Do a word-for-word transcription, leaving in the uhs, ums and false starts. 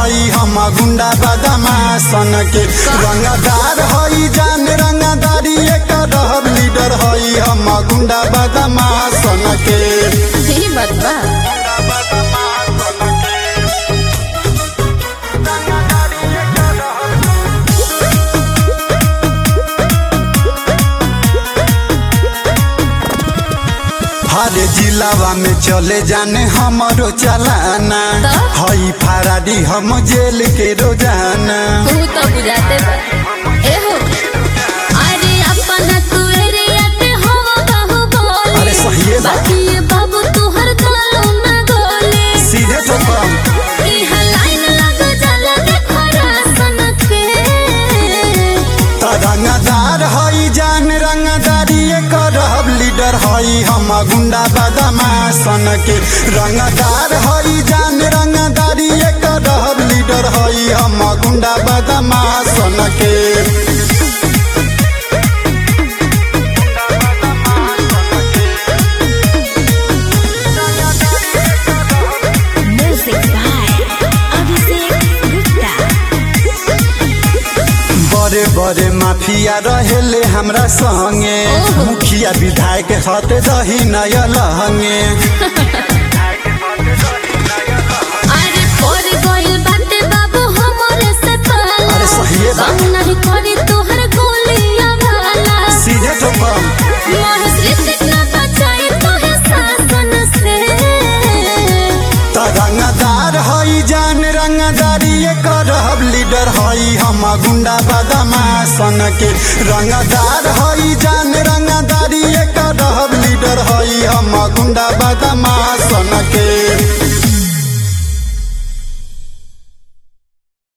हई हम गुंडा बदमाशन के रंगदार हई जान रंगदारी करब लीडर हई हम गुंडा बदमाशन के सही बात बा। हर जिलावा में चले जाने हमारो चलाना हई फराडी हम जेल के रोजाना तू तो बुझाते बा। ए हो अरे अपना तू एरिया पे हो बाहु बोले अरे सही है बात। बाकी ये बाबू तू हर गालों में गोले सीधे तो कम इहा लाइन लग जाला देखो रासन के रंगदार हई जान रंगदारी करब लीडर हई हम गुंडा बदमाशन के रंगदार हई जान रंगदारी करब लीडर हई हम गुंडा बदमाशन के म्यूजिक बाय अभिषेक गुप्ता। बड़े बड़े माफिया रहेले हमरा संगे मुखिया विधायक हत रही नया लहंगे अरे कोरी गोइल बाटे बाबू हमरे से पाला अरे सही है बात। हम नहीं करी तोहर गोलियां वाला सीधे तो कम महेश ऋतिक ना बचाई तोहे शासन से रंगदार हई जान रंगदारी करब लीडर हई हम गुंडा बदमाशन के रंगदार हई जान रंगदारी करब लीडर हई हम गुंडा बदमाश